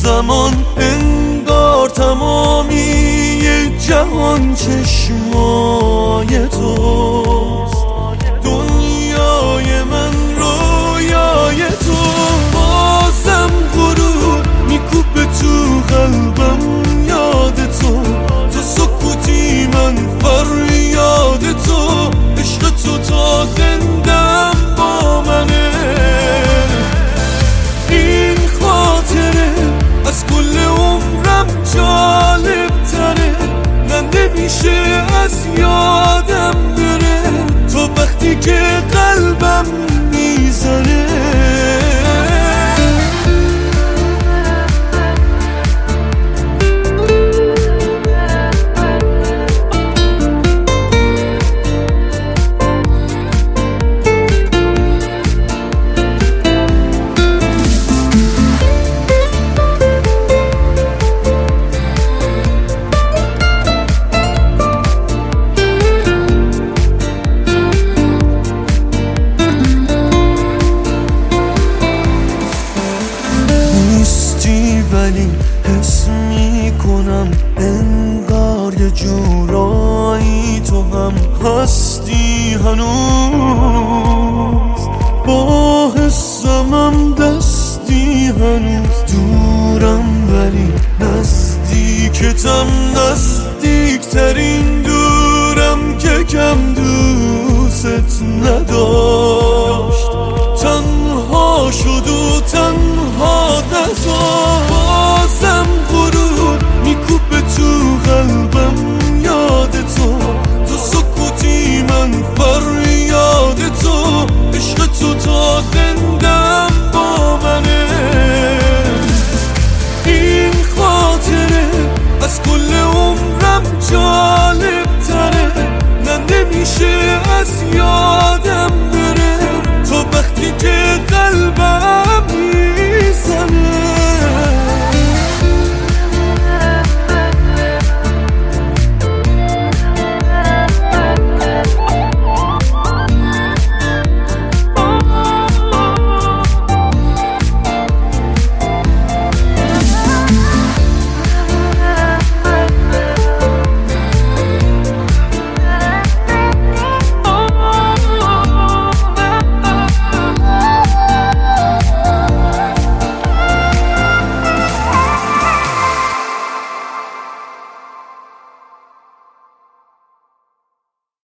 زمان انگار تمامی جهان چشمای توست. دنیای من رویای تو، بازم غرور میکوبه تو قلبم یاد تو. تو سکوتی من فریاد تو، عشق تو تا زندم با منه. این خاطره از کل عمرم جالب تره، نه نمیشه از یادم بره. تو وقتی که قلبم میزنه ولی حس میکنم انگار یه جورایی تو هم هستی هنوز. با حسمم دستی هنوز، دورم ولی نزدیکتم، نزدیکترین دورم که کم دوست نداشت. تنها شد و تنها نذاشت. بازم غرور میکوبه تو قلبم یاد تو. تو سکوتی من فریاد تو، عشق تو تا زندم با منه. این خاطره از کل عمرم جالب تره، نه نمیشه از یادم بره. تو وقتی که قلبم